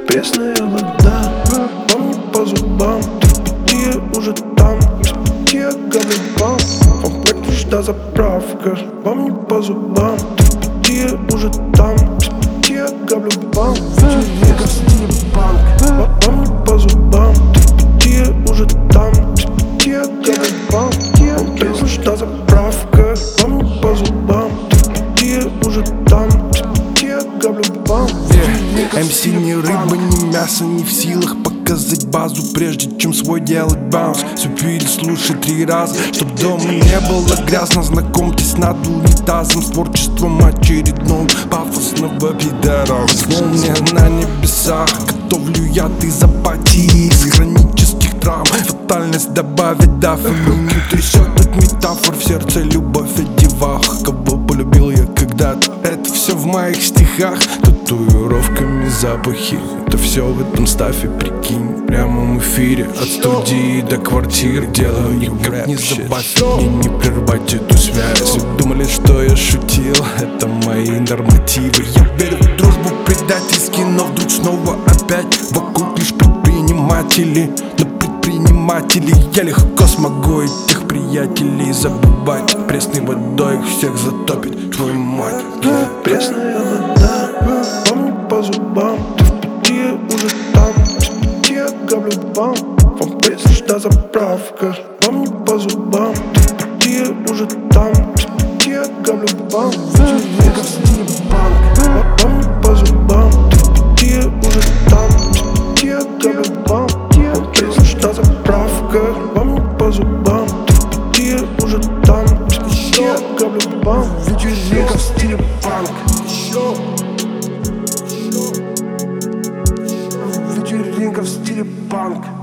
Пресная вода, вам не по зубам. Ты уже там, я голубам. Вам так нужна заправка, вам не по зубам. Ты уже там, я голубам. Вам не по зубам. Ты уже там, я голубам. Вам так нужна заправка, вам не по зубам. Ты уже там, я голубам. МС ни рыба, ни мясо, не в силах показать базу, прежде чем свой делать баунс. Все переслушай 3 раза, чтоб дома не было грязно. Знакомьтесь над унитазом с творчеством очередного пафосного пидора. Снова мне на небесах, готовлю я из апатии, из хронических травм. Фатальность добавит даф, и не трясет от метафор. В сердце любовь о девах, кого полюбил я когда-то. Это все в моих стихах, татуировками запахи. Это все в этом стафе, прикинь. В прямом эфире, от студии до квартиры. Делаю никак не забавь, мне не прервать эту связь. Вы думали, что я шутил, это мои нормативы. Я верю в дружбу предательски, но вдруг снова опять вокруг лишь предприниматели. Но предприниматели, я легко смогу этих приятелей забывать. Пресной водой их всех затопит, твою мать. Пресная вода, вам не по зубам. Ты в пути уже там, я голубам. Вам пресная заправка, вам не по зубам. Ты в пути уже там, я голубам. Вам не по зубам. Ты в пути уже там, я голубам. Вам пресная заправка, вам не по зубам. Ты в пути уже там, я голубам. Вечеринка в стиле панк. Вечеринка в стиле панк.